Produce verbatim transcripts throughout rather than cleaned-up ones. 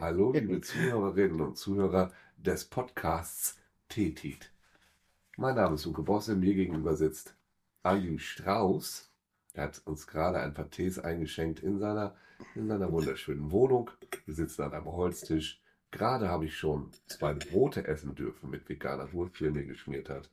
Hallo, liebe Zuhörerinnen und Zuhörer des Podcasts Tetit. Mein Name ist Uke Bosse, mir gegenüber sitzt Andi Strauß. Er hat uns gerade ein paar Tees eingeschenkt in seiner, in seiner wunderschönen Wohnung. Wir sitzen an einem Holztisch. Gerade habe ich schon zwei Brote essen dürfen mit veganer Wurst, die er mir geschmiert hat.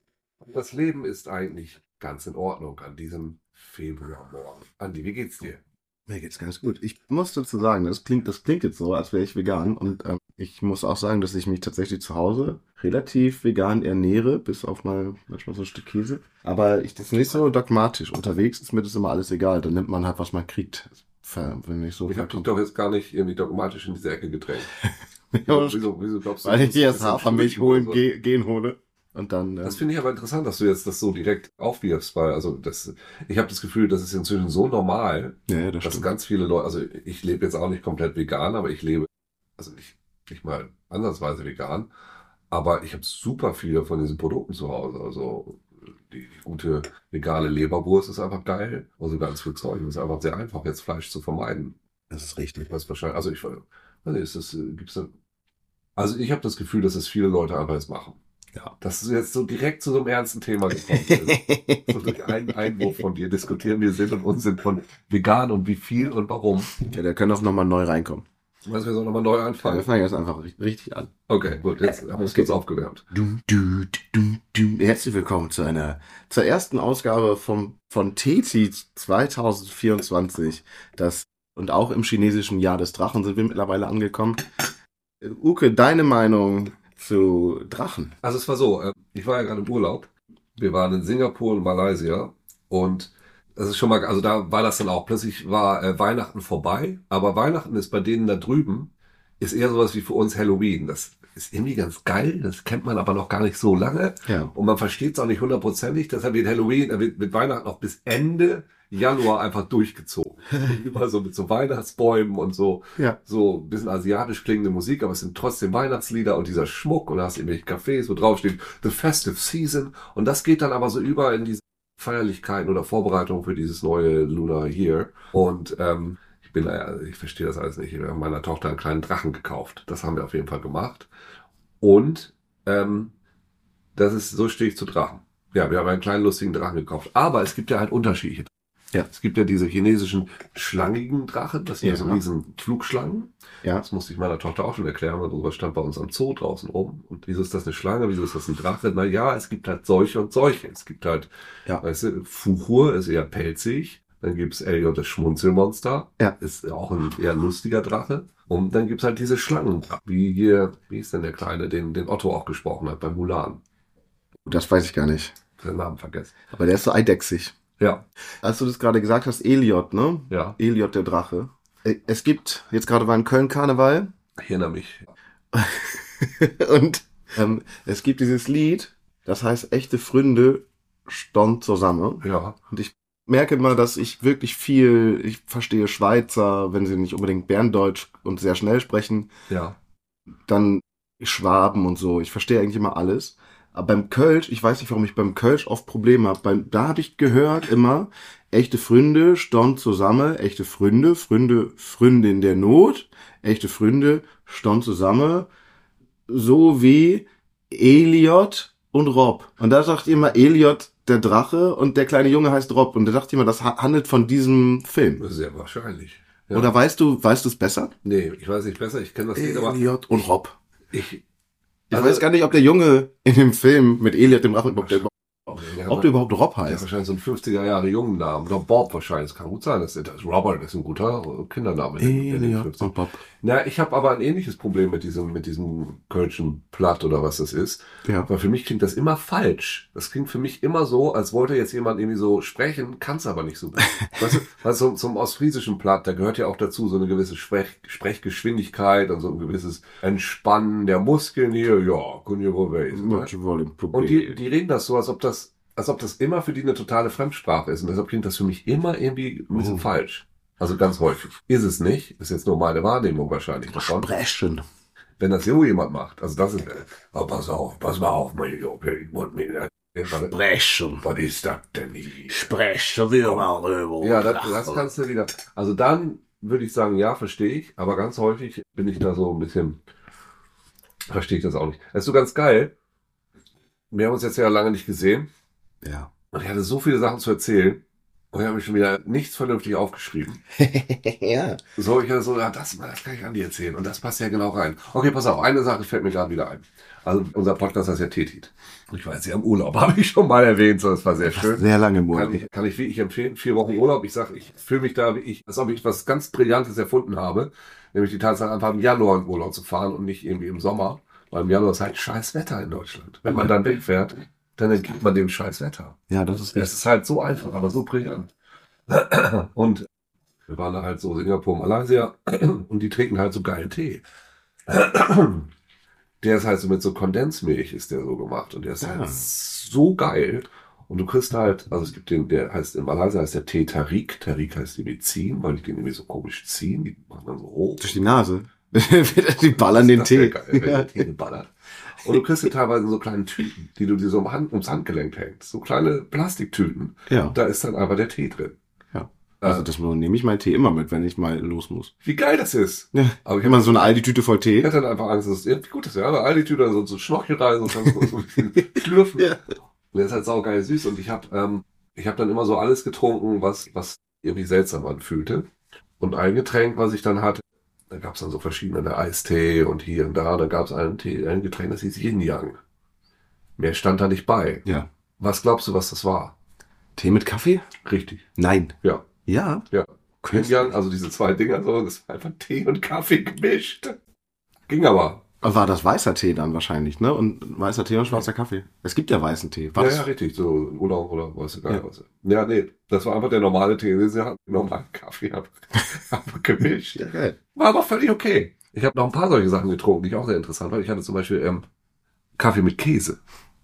Das Leben ist eigentlich ganz in Ordnung an diesem Februarmorgen. Andi, wie geht's dir? Mir geht's ganz gut. Ich muss dazu sagen, das klingt, das klingt jetzt so, als wäre ich vegan. Und ähm, ich muss auch sagen, dass ich mich tatsächlich zu Hause relativ vegan ernähre, bis auf mal manchmal so ein Stück Käse. Aber ich das ist nicht so dogmatisch. Unterwegs ist mir das immer alles egal. Dann nimmt man halt, was man kriegt. Wenn ich so ich habe dich doch jetzt gar nicht irgendwie dogmatisch in diese Ecke gedrängt. ja, wieso, wieso, wieso glaubst du, weil ich das erst ist ein Hafermilch Schwierig holen, oder so? ge gehen hole. Und dann, ähm, Das finde ich aber interessant, dass du jetzt das so direkt aufwirfst, weil also das, ich habe das Gefühl, das ist inzwischen so normal, ja, ja, das dass stimmt. ganz viele Leute, also ich lebe jetzt auch nicht komplett vegan, aber ich lebe, also nicht, nicht mal ansatzweise vegan, aber ich habe super viele von diesen Produkten zu Hause. Also die, die gute vegane Leberwurst ist einfach geil, also ganz viel Zeug. Es ist einfach sehr einfach, jetzt Fleisch zu vermeiden. Das ist richtig. Ich weiß wahrscheinlich, also ich weiß nicht, ist das, äh, gibt's da, also ich habe das Gefühl, dass es viele Leute einfach jetzt machen. Ja. Dass du jetzt so direkt zu so einem ernsten Thema gekommen bist. So durch einen Einwurf von dir diskutieren wir Sinn und Unsinn von vegan und wie viel und warum. Ja, der kann auch nochmal neu reinkommen. Weißt du, wir sollen nochmal neu Ja, wir anfangen. fangen jetzt einfach richtig, richtig an. Okay, gut, jetzt haben wir uns Okay. kurz aufgewärmt. Du, du, du, du. Herzlich willkommen zu einer, zur ersten Ausgabe vom, von Tetit zwanzig vierundzwanzig. Das, und auch im chinesischen Jahr des Drachen sind wir mittlerweile angekommen. Äh, Uke, deine Meinung zu Drachen? Also es war so, äh, ich war ja gerade im Urlaub. Wir waren in Singapur und Malaysia und das ist schon mal, also da war das dann auch, plötzlich war äh, Weihnachten vorbei, aber Weihnachten ist bei denen da drüben, ist eher sowas wie für uns Halloween. Das ist irgendwie ganz geil, das kennt man aber noch gar nicht so lange Ja. und man versteht es auch nicht hundertprozentig, deshalb wird Halloween, äh, wird, wird Weihnachten noch bis Ende Januar einfach durchgezogen. Überall so mit so Weihnachtsbäumen und so, Ja. so ein bisschen asiatisch klingende Musik, aber es sind trotzdem Weihnachtslieder und dieser Schmuck und da hast du irgendwelche Cafés, wo draufsteht The Festive Season und das geht dann aber so über in diese Feierlichkeiten oder Vorbereitungen für dieses neue Lunar Year und ähm, ich bin da ja, ich verstehe das alles nicht, ich habe meiner Tochter einen kleinen Drachen gekauft, das haben wir auf jeden Fall gemacht und ähm, das ist, so stehe ich zu Drachen. Ja, wir haben einen kleinen lustigen Drachen gekauft, aber es gibt ja halt unterschiedliche. Ja. Es gibt ja diese chinesischen schlangigen Drachen, das sind ja, Ja. so riesen Flugschlangen. Ja. Das musste ich meiner Tochter auch schon erklären, weil sowas stand bei uns am Zoo draußen rum. Und wieso ist das eine Schlange, wieso ist das ein Drache? Na ja, es gibt halt solche und solche. Es gibt halt, Ja. weißt du, Fuchur ist eher pelzig. Dann gibt's Elliot, das Schmunzelmonster. Ja. Ist auch ein eher lustiger Drache. Und dann gibt's halt diese Schlangen, wie hier, wie ist denn der Kleine, den, den Otto auch gesprochen hat bei Mulan. Das weiß ich gar nicht. Ich hab den Namen vergessen. Aber der ist so eidechsig. Ja, Als du das gerade gesagt hast, Elliot, ne? ja, Elliot, der Drache. Äh, Es gibt, jetzt gerade war in Köln Karneval. ich erinnere mich. Und ähm, es gibt dieses Lied, das heißt Echte Freunde stond zusammen. Ja, Und ich merke immer, dass ich wirklich viel, ich verstehe Schweizer, wenn sie nicht unbedingt Berndeutsch und sehr schnell sprechen, ja. dann Schwaben und so. Ich verstehe eigentlich immer alles. Aber beim Kölsch, ich weiß nicht, warum ich beim Kölsch oft Probleme habe. Beim, da habe ich gehört immer, echte Freunde stond zusammen, echte Freunde, Freunde, Freunde in der Not, echte Freunde stond zusammen, so wie Elliot und Rob. Und da sagt ihr immer Elliot, der Drache, und der kleine Junge heißt Rob. Und da dachte ich immer, das ha- handelt von diesem Film. Sehr wahrscheinlich. Ja. Oder weißt du, weißt du es besser? Nee, ich weiß nicht besser, ich kenne das Lied, aber Elliot und Rob. ich... Ich Also- weiß gar nicht, ob der Junge in dem Film mit Elliot dem Drachen, ob der, der, ob der überhaupt Rob der hat heißt. wahrscheinlich so einen fünfziger Jahre Jungennamen. Oder Bob wahrscheinlich, das kann gut sein. Das ist, das ist Robert, das ist ein guter Kindername. in den- in den Elliot fünfzigern. und Bob. Na, ich habe aber ein ähnliches Problem mit diesem, mit diesem Kölschen Platt oder was das ist. Ja. Weil für mich klingt das immer falsch. Das klingt für mich immer so, als wollte jetzt jemand irgendwie so sprechen, kann es aber nicht so gut. Weißt du, weißt du, zum, zum ostfriesischen Platt, da gehört ja auch dazu so eine gewisse Sprech, Sprechgeschwindigkeit und so ein gewisses Entspannen der Muskeln hier. Ja, können wir wohl wissen, ne? Und die, die reden das so, als ob das, als ob das immer für die eine totale Fremdsprache ist. Und deshalb klingt das für mich immer irgendwie ein bisschen Oh. falsch. Also ganz häufig. Ist es nicht. Ist jetzt nur meine Wahrnehmung wahrscheinlich davon. Sprechen. Wenn das so jemand macht, also das ist, äh, oh, pass auf, pass mal auf, mein Junge, ich wollte mir, äh, Sprechen. was ist das denn hier? Sprechen wir mal rüber. Ja, das, das kannst du wieder, also dann würde ich sagen, ja, verstehe ich. Aber ganz häufig bin ich da so ein bisschen, verstehe ich das auch nicht. Das ist so ganz geil. Wir haben uns jetzt ja lange nicht gesehen. Ja. Und ich hatte so viele Sachen zu erzählen. Und ich habe mich schon wieder nichts vernünftig aufgeschrieben. Ja. So, ich hatte so, ja, das, das kann ich Andi erzählen. Und das passt ja genau rein. Okay, pass auf, eine Sache fällt mir gerade wieder ein. Also unser Podcast heißt ja Tetit. Ich war jetzt ja im Urlaub, habe ich schon mal erwähnt, so, das war sehr schön. Sehr lange im Urlaub. Kann ich, kann ich wirklich empfehlen. Vier Wochen Urlaub. Ich sage, ich fühle mich da, wie ich, als ob ich was ganz Brillantes erfunden habe. Nämlich die Tatsache, einfach im Januar in Urlaub zu fahren und nicht irgendwie im Sommer. Weil im Januar ist halt scheiß Wetter in Deutschland. Wenn man dann wegfährt, dann entgeht man dem scheiß Wetter. Ja, das ist Es richtig. ist halt so einfach, aber so brillant. Und wir waren da halt so Singapur, Malaysia und die trinken halt so geilen Tee. Der ist halt so mit so Kondensmilch ist der so gemacht und der ist Ah. halt so geil. Und du kriegst halt, also es gibt den, der heißt in Malaysia heißt der Tee Tarik. Tarik heißt die mit ziehen, weil die den irgendwie so komisch ziehen. Die machen dann so hoch. Durch die Nase. Die ballern den Das wär Tee. geil, wenn der Tee geballert. Und du kriegst die teilweise in so kleinen Tüten, die du dir so um Hand, ums Handgelenk hängst. So kleine Plastiktüten. Ja. Und da ist dann einfach der Tee drin. Ja. Also Äh, das nehme ich meinen Tee immer mit, wenn ich mal los muss. wie geil das ist. Ja. Aber ich Immer hab- so eine Aldi-Tüte voll Ich Tee. hatte dann einfach Angst, dass es irgendwie gut ist. Ja, aber all die Tüten so, so Schnorchel rein und dann so, so ein bisschen schlürfen. Ja. Und der ist halt saugeil süß. Und ich habe ähm, ich hab dann immer so alles getrunken, was, was irgendwie seltsam anfühlte. Und ein Getränk, was ich dann hatte, da gab es dann so verschiedene, der Eistee und hier und da. Da gab es ein, Tee, ein Getränk, das hieß Yin Yang. Mehr stand da nicht bei. Ja. Was glaubst du, was das war? Tee mit Kaffee? Richtig. Nein. Ja. Ja. Ja. Yin Yang, also diese zwei Dinger, so, das war einfach Tee und Kaffee gemischt. Ging aber. War das weißer Tee dann wahrscheinlich, ne? Und weißer Tee und schwarzer Kaffee. Es gibt ja weißen Tee. War Ja, das? ja, richtig, so Urlaub oder weißt du gar nicht Ja. was. Ja, nee, das war einfach der normale Tee. Sie hatten den normalen Kaffee einfach, einfach gemischt. Ja, geil. War aber völlig okay. Ich habe noch ein paar solche Sachen getrunken, die ich auch sehr interessant fand. Ich hatte zum Beispiel ähm, Kaffee mit Käse.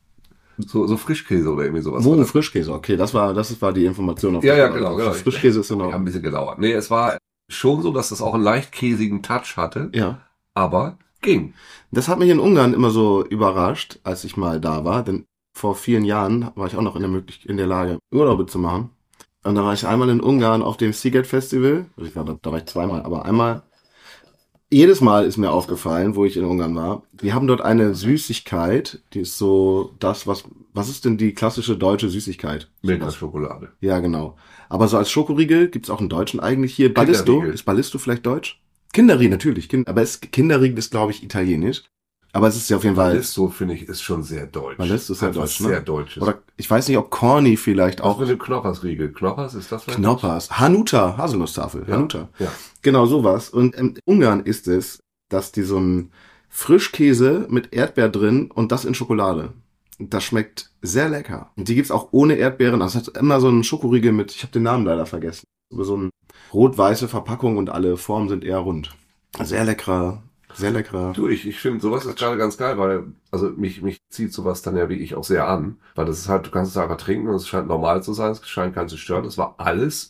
So, so Frischkäse oder irgendwie sowas. Wo war ein das. Frischkäse? Okay, das war, das war die Information auf Ja, der ja, Karte. genau, genau. Frischkäse ist Ja, genau. ein bisschen gedauert. Nee, es war schon so, dass das auch einen leicht käsigen Touch hatte, Ja. aber ging. Das hat mich in Ungarn immer so überrascht, als ich mal da war, denn vor vielen Jahren war ich auch noch in der, möglich in der Lage, Urlaube zu machen. Und da war ich einmal in Ungarn auf dem Seagate Festival. Also ich war, da, da war ich zweimal, aber einmal, jedes Mal ist mir aufgefallen, wo ich in Ungarn war, die haben dort eine Süßigkeit, die ist so das, was, was ist denn die klassische deutsche Süßigkeit? Milka-Schokolade. Ja, genau. Aber so als Schokoriegel gibt's auch einen deutschen eigentlich hier. Ballisto. Kinderriegel. Ist Ballisto vielleicht deutsch? Kinderriegel, natürlich. Kind, aber es, Kinderriegel ist, glaube ich, italienisch. Aber es ist ja auf jeden Fall. Ballisto, finde ich, ist schon sehr deutsch. Ballisto ist ja Hat was deutsch, ne? sehr Deutsches. Oder ich weiß nicht, ob Corny vielleicht auch auch. mit dem Knoppersriegel. Knoppers, ist das vielleicht? Knoppers. Hanuta, Haselnusstafel. Ja. Hanuta. Ja. Genau sowas. Und in Ungarn ist es, dass die so einen Frischkäse mit Erdbeer drin und das in Schokolade. Das schmeckt sehr lecker. Und die gibt's auch ohne Erdbeeren. Also es hat immer so einen Schokoriegel mit, ich habe den Namen leider vergessen. Über so eine rot-weiße Verpackung und alle Formen sind eher rund. Sehr leckerer, sehr leckerer. Du, ich, ich finde sowas ist gerade ganz geil, weil, also mich, mich zieht sowas dann ja wie ich auch sehr an. Weil das ist halt, du kannst es einfach trinken und es scheint normal zu sein, es scheint keinen zu stören. Das war alles,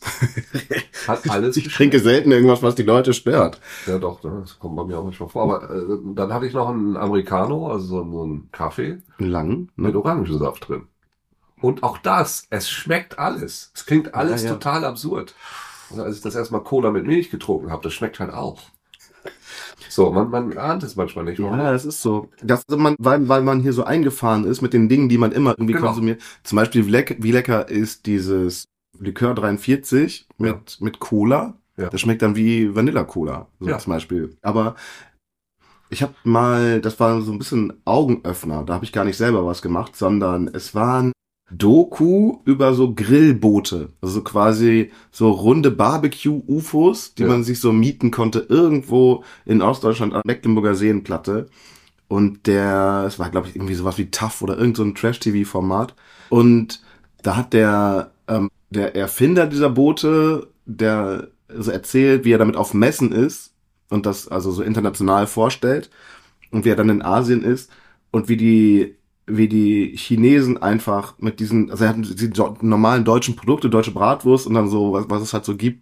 hat alles Ich trinke selten irgendwas, was die Leute stört. Ja, doch, das kommt bei mir auch manchmal vor. Aber äh, dann hatte ich noch einen Americano, also so, so einen Kaffee Lang, mit ne? Orangensaft drin. Und auch das, es schmeckt alles. Es klingt alles Ja, ja. total absurd. Und als ich das erstmal Cola mit Milch getrunken habe, das schmeckt halt auch. So, man, man ahnt es manchmal nicht. warum. Ja, das ist so. Das, man, weil, weil man hier so eingefahren ist mit den Dingen, die man immer irgendwie Genau. konsumiert. Zum Beispiel, wie lecker, wie lecker ist dieses Likör dreiundvierzig mit, mit Cola. Ja. Das schmeckt dann wie Vanilla-Cola, so Ja. zum Beispiel. Aber ich habe mal, das war so ein bisschen Augenöffner. Da habe ich gar nicht selber was gemacht, sondern es waren Doku über so Grillboote. Also quasi so runde Barbecue-U F Os, die Ja. man sich so mieten konnte irgendwo in Ostdeutschland an Mecklenburger Seenplatte. Und der, es war glaube ich irgendwie sowas wie Tough oder irgend so ein Trash-T V-Format. Und da hat der, ähm, der Erfinder dieser Boote, der so erzählt, wie er damit auf Messen ist und das also so international vorstellt und wie er dann in Asien ist und wie die wie die Chinesen einfach mit diesen, also er hat die do- normalen deutschen Produkte, deutsche Bratwurst und dann so, was, was es halt so gibt,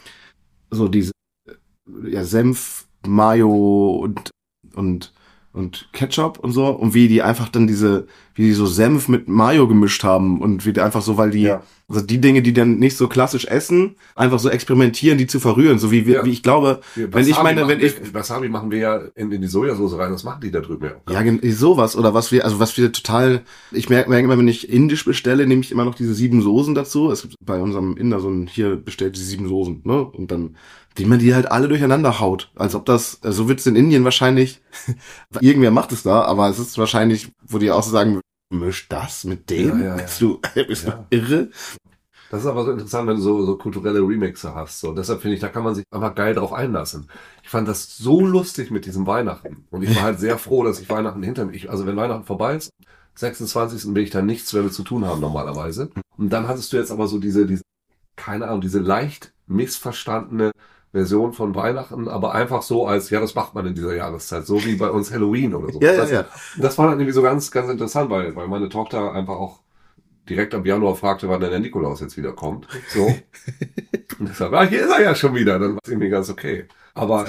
so diese, ja, Senf, Mayo und, und, und Ketchup und so, und wie die einfach dann diese, wie die so Senf mit Mayo gemischt haben und wie die einfach so, weil die, Ja. also die Dinge, die dann nicht so klassisch essen, einfach so experimentieren, die zu verrühren, so wie wir, Ja. wie ich glaube, Wir- wenn ich Wasabi meine, wenn machen ich, wir, Wasabi machen wir ja in, in die Sojasauce rein, das machen die da drüben ja auch. ja, gen- sowas, oder was wir, also was wir total, ich merke merke immer, wenn ich indisch bestelle, nehme ich immer noch diese sieben Soßen dazu. Es gibt bei unserem Inder so ein, hier bestellt die sieben Soßen, ne, und dann, die man die halt alle durcheinander haut. Als ob das, so also wird's in Indien wahrscheinlich, irgendwer macht es da, aber es ist wahrscheinlich, wo die auch so sagen, misch das mit dem? Ja, ja, ja. Bist du, bist Ja. du irre? Das ist aber so interessant, wenn du so, so kulturelle Remixe hast. So, deshalb finde ich, da kann man sich einfach geil drauf einlassen. Ich fand das so lustig mit diesem Weihnachten. Und ich war halt sehr froh, dass ich Weihnachten hinter mir, ich, also wenn Weihnachten vorbei ist, sechsundzwanzigsten will ich da nichts mehr mit zu tun haben normalerweise. Und dann hattest du jetzt aber so diese, diese, keine Ahnung, diese leicht missverstandene Version von Weihnachten, aber einfach so als, ja, das macht man in dieser Jahreszeit, so wie bei uns Halloween oder so. Ja, ja, das, ja. das war dann irgendwie so ganz, ganz interessant, weil, weil meine Tochter einfach auch direkt ab Januar fragte, wann denn der Nikolaus jetzt wieder kommt. So. Und ich sage, ah, hier ist er ja schon wieder. Dann war es irgendwie ganz okay. Aber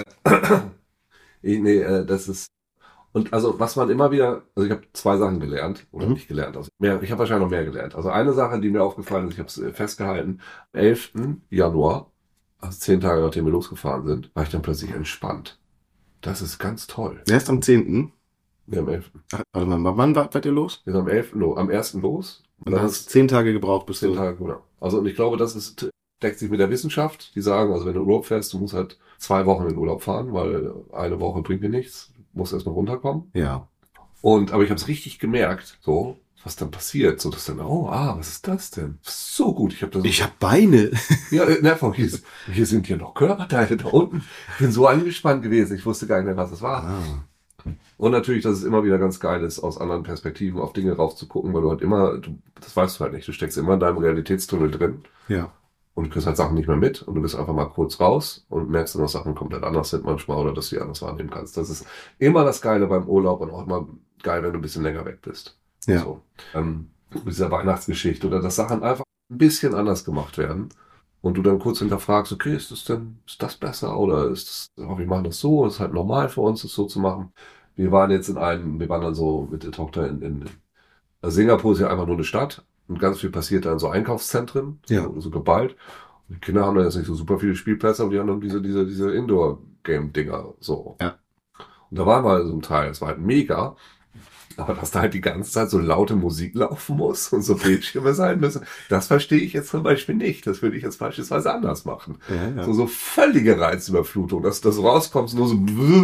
ich, nee, äh, das ist. Und also was man immer wieder, also ich habe zwei Sachen gelernt, oder Mhm. nicht gelernt, also mehr, ich habe wahrscheinlich noch mehr gelernt. Also eine Sache, die mir aufgefallen ist, ich habe es äh, festgehalten, am elften Januar, also zehn Tage nachdem wir losgefahren sind, war ich dann plötzlich entspannt. Das ist ganz toll. Erst am zehnten. Wir am elften Ach, warte mal, wann war- wart ihr los? Wir sind am elften los, am ersten los. Und dann hast du zehn Tage gebraucht, bis Zehn du... Tage, genau. Also und ich glaube, das ist, deckt sich mit der Wissenschaft. Die sagen, also wenn du in Urlaub fährst, du musst halt zwei Wochen in Urlaub fahren, weil eine Woche bringt dir nichts. Du musst erstmal runterkommen. Ja. Und aber ich habe es richtig gemerkt, so was dann passiert, so dass dann, oh, ah, was ist das denn? So gut, ich habe das. Ich hab Beine. Ja, äh, ne, hier, ist, hier sind ja noch Körperteile da unten. Ich bin so angespannt gewesen, ich wusste gar nicht mehr, was es war. Ah. Und natürlich, dass es immer wieder ganz geil ist, aus anderen Perspektiven auf Dinge raufzugucken, weil du halt immer, du, das weißt du halt nicht, du steckst immer in deinem Realitätstunnel drin. Ja. Und du kriegst halt Sachen nicht mehr mit und du bist einfach mal kurz raus und merkst dann, dass Sachen komplett anders sind manchmal oder dass du die anders wahrnehmen kannst. Das ist immer das Geile beim Urlaub und auch immer geil, wenn du ein bisschen länger weg bist. Ja. So. Ähm, mit dieser Weihnachtsgeschichte oder dass Sachen einfach ein bisschen anders gemacht werden und du dann kurz hinterfragst, okay, ist das denn, ist das besser oder ist das, oh, wir machen das so, ist halt normal für uns, das so zu machen. Wir waren jetzt in einem, wir waren dann so mit der Tochter in, in also Singapur ist ja einfach nur eine Stadt. Und ganz viel passiert da in so Einkaufszentren, so, Ja. so geballt. Und die Kinder haben da jetzt nicht so super viele Spielplätze, aber die haben dann diese, diese, diese Indoor-Game-Dinger, so. Ja. Und da waren wir in so einem Teil, es war halt mega. Aber dass da halt die ganze Zeit so laute Musik laufen muss und so Bildschirme sein müssen, das verstehe ich jetzt zum Beispiel nicht. Das würde ich jetzt beispielsweise anders machen. Ja, ja. So, so völlige Reizüberflutung, dass du so rauskommst, nur so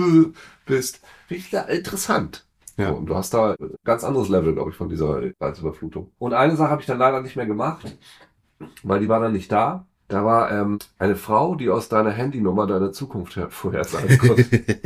bist. Finde ich da interessant. Ja. So, und du hast da ein ganz anderes Level, glaube ich, von dieser Reizüberflutung. Und eine Sache habe ich dann leider nicht mehr gemacht, weil die war dann nicht da. Da war ähm, eine Frau, die aus deiner Handynummer deine Zukunft her- vorhersagen konnte.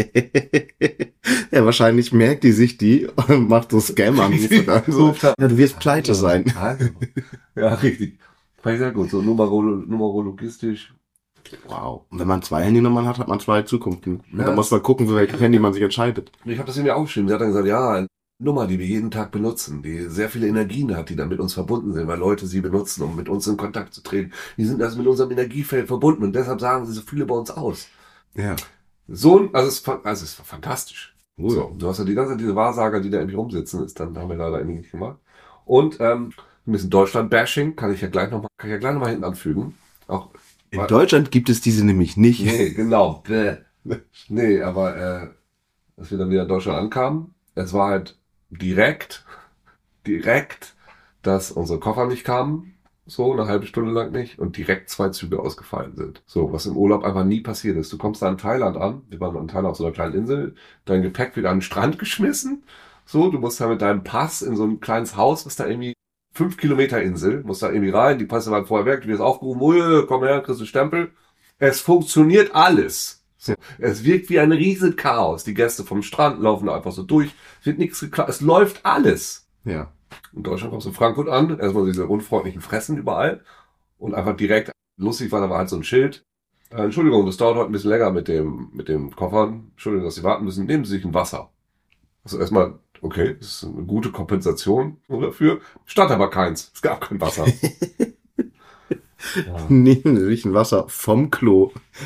Ja, wahrscheinlich merkt die sich die und macht so Scam-Anrufe. Also, ja, du wirst pleite sein. Ja, richtig. Fand ich sehr gut. So numero- numerologistisch. Wow. Und wenn man zwei Handynummern hat, hat man zwei Zukunften. Und Ja. dann muss man gucken, für welches Handy man sich entscheidet. Ich habe das in mir aufgeschrieben. Sie hat dann gesagt, ja, eine Nummer, die wir jeden Tag benutzen, die sehr viele Energien hat, die dann mit uns verbunden sind, weil Leute sie benutzen, um mit uns in Kontakt zu treten. Die sind also mit unserem Energiefeld verbunden und deshalb sagen sie so viele bei uns aus. Ja. So, ein- also es, ist fa- also es ist fantastisch. Cool. So, du hast ja die ganze Zeit diese Wahrsager, die da irgendwie rumsitzen, ist dann haben wir leider irgendwie nicht gemacht. Und ähm, ein bisschen Deutschland-Bashing kann ich ja gleich nochmal, kann ich ja gleich nochmal hinten anfügen. Auch In Deutschland gibt es diese nämlich nicht. Nee, genau. Bäh. Nee, aber äh, als wir dann wieder in Deutschland ankamen, es war halt direkt, direkt, dass unsere Koffer nicht kamen, so eine halbe Stunde lang nicht, und direkt zwei Züge ausgefallen sind. So, was im Urlaub einfach nie passiert ist. Du kommst da in Thailand an, wir waren in Thailand auf so einer kleinen Insel, dein Gepäck wird an den Strand geschmissen, so, du musst da mit deinem Pass in so ein kleines Haus, was da irgendwie fünf Kilometer Insel, musst da irgendwie rein, die Pässe waren vorher weg, du wirst aufgerufen, Ui, komm her, kriegst du Stempel. Es funktioniert alles. So, es wirkt wie ein riesen Chaos. Die Gäste vom Strand laufen da einfach so durch. Es wird nichts geklappt. Es läuft alles. Ja. In Deutschland kommst du in Frankfurt an, erstmal diese unfreundlichen Fressen überall und einfach direkt, lustig war, da war halt so ein Schild. Äh, Entschuldigung, das dauert heute ein bisschen länger mit dem, mit dem Koffern. Entschuldigung, dass Sie warten müssen. Nehmen Sie sich ein Wasser. Also erstmal, okay, das ist eine gute Kompensation dafür. Stand aber keins. Es gab kein Wasser. Ja. Nehmen Sie sich ein Wasser vom Klo.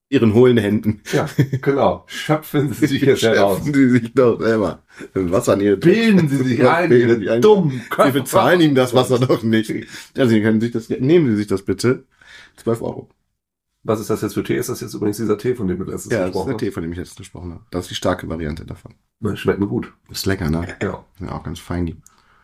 ihren hohlen Händen. Ja, genau. Schöpfen Sie sich jetzt heraus. Schöpfen Sie sich doch selber Wasser an Ihre Bilden Sie sich ein, Bilden Ihre ein. dummen Sie Köpfe. bezahlen ihm das Wasser doch nicht. Also Sie können sich das, nehmen Sie sich das bitte. zwölf Euro. Was ist das jetzt für Tee? Ist das jetzt übrigens dieser Tee, von dem wir letztens Ja, das ist gesprochen der haben? Tee, von dem ich jetzt gesprochen habe. Das ist die starke Variante davon. Das schmeckt mir gut. Ist lecker, ne? Ja. Ja, auch ganz fein.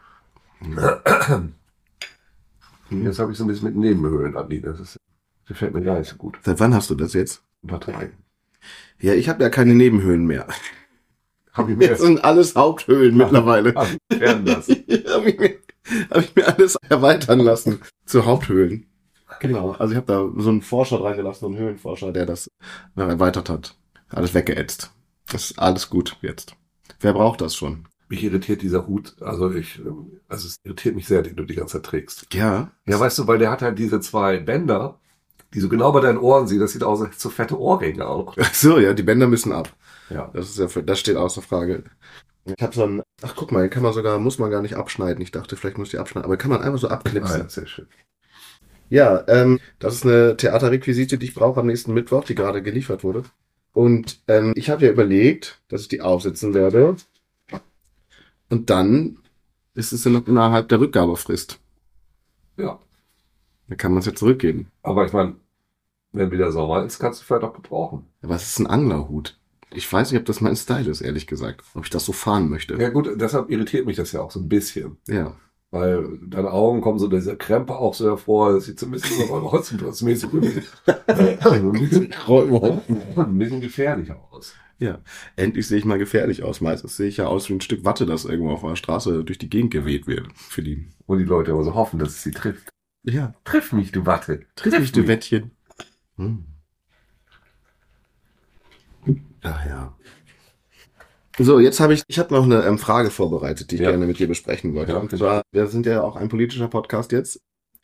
Jetzt habe ich so ein bisschen mit Nebenhöhlen, Andi. Das ist, gefällt mir gar nicht so gut. Seit wann hast du das jetzt? Ein paar Tage. Ja, ich habe ja keine Nebenhöhlen mehr. Hab ich mir Jetzt sind alles Haupthöhlen mittlerweile. Hab ich werden lassen. habe ich, mir- hab ich mir alles erweitern lassen zu Haupthöhlen. Genau, also ich habe da so einen Forscher reingelassen, so einen Höhlenforscher, der das erweitert hat. Alles weggeätzt. Das ist alles gut jetzt. Wer braucht das schon? Mich irritiert dieser Hut. Also ich, ähm, also es irritiert mich sehr, den du die ganze Zeit trägst. Ja. Ja, weißt du, weil der hat halt diese zwei Bänder, die so genau bei deinen Ohren sind. Das sieht aus, als so fette Ohrringe auch. Ach so, ja, die Bänder müssen ab. Ja. Das ist ja für, das steht außer Frage. Ich habe so ein, ach guck mal, den kann man sogar, muss man gar nicht abschneiden. Ich dachte, vielleicht muss ich die abschneiden, aber kann man einfach so Ah, abknipsen. ja, sehr schön. Ja, ähm, das ist eine Theaterrequisite, die ich brauche am nächsten Mittwoch, die gerade geliefert wurde. Und ähm, ich habe ja überlegt, dass ich die aufsetzen werde. Und dann ist es ja noch innerhalb der Rückgabefrist. Ja. Dann kann man es ja zurückgeben. Aber ich meine, wenn wieder Sommer ist, kannst du vielleicht auch gebrauchen. Aber es ist ein Anglerhut. Ich weiß nicht, ob das mein Style ist, ehrlich gesagt. Ob ich das so fahren möchte. Ja gut, deshalb irritiert mich das ja auch so ein bisschen. Ja. Weil deine Augen kommen so dieser Krempe auch so hervor. Das sieht so ein bisschen so Holzenplatzmäßig ein bisschen gefährlich aus. Ja. Endlich sehe ich mal gefährlich aus. Meistens sehe ich ja aus wie ein Stück Watte, das irgendwo auf der Straße durch die Gegend geweht wird. Für die. Wo die Leute aber so hoffen, dass es sie trifft. Ja. Triff mich, du Watte. Triff mich, du Wettchen. Hm. Ach ja. So, jetzt habe ich, ich habe noch eine ähm, Frage vorbereitet, die ich Ja. gerne mit dir besprechen wollte. Ja, und zwar, wir sind ja auch ein politischer Podcast jetzt.